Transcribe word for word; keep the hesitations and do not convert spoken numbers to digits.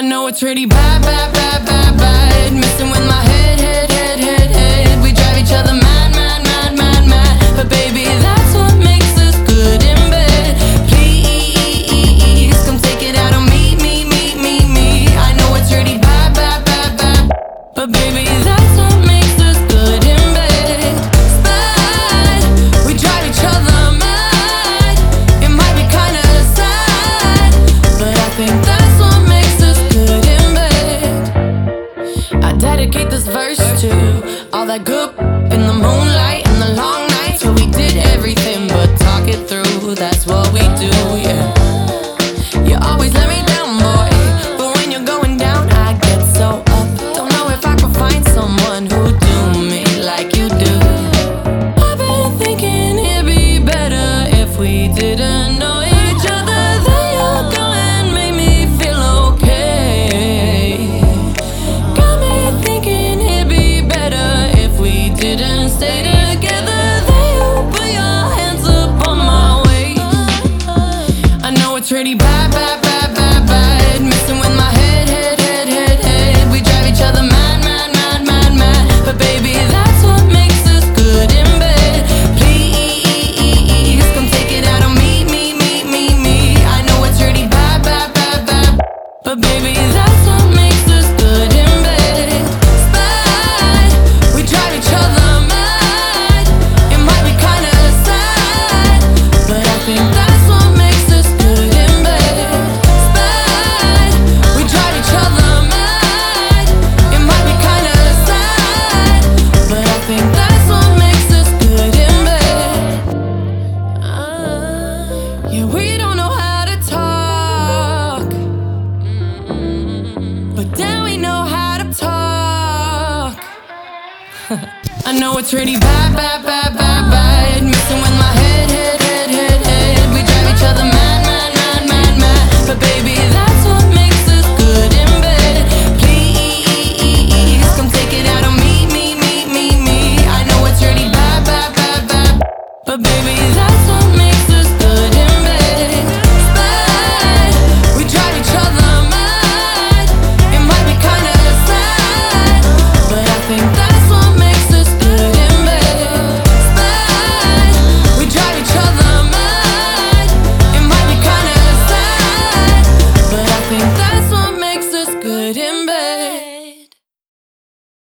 I know it's really bad, bad, bad, bad, bad. Messing with my head, head, head, head, head. We drive each other mad, mad, mad, mad, mad. But baby, that's what makes us good in bed. Please, come take it out on me, me, me, me, me. I know it's really bad, bad, bad, bad. But baby, that's what makes us good in bed. Bad, we drive each other mad. It might be kinda sad, but I think that's what makes us good in bed. I dedicate this verse to all that good in the moonlight and the long nights where we did everything but talk it through. That's what we do, yeah. You always let me down, boy, but when you're going down, I get so up. Don't know if I could find someone who do me like you do. I've been thinking it'd be better if we didn't know each other. Then you'll go and make me feel okay. Got me thinking it'd be better if we didn't stay together. Then you put your hands up on my waist. I know it's really bad, bad, bad, bad, bad. Messing with my head, head, head, head, head. We drive each other mad, mad, mad, mad, mad. But baby, that's what makes us good in bed. Please, come take it out on me, me, me, me, me. I know it's really bad, bad, bad, bad. But baby, that's what makes us good in bed. Bad, we drive each other mad. It might be kinda sad, but I think that's what makes us good in bed. Bad, we drive each other mad. It might be kinda sad, but I think that's what makes us good in bed. Ah, yeah, we don't know how to talk, but then we know how to talk. I know it's really bad, bad, bad, bad, bad.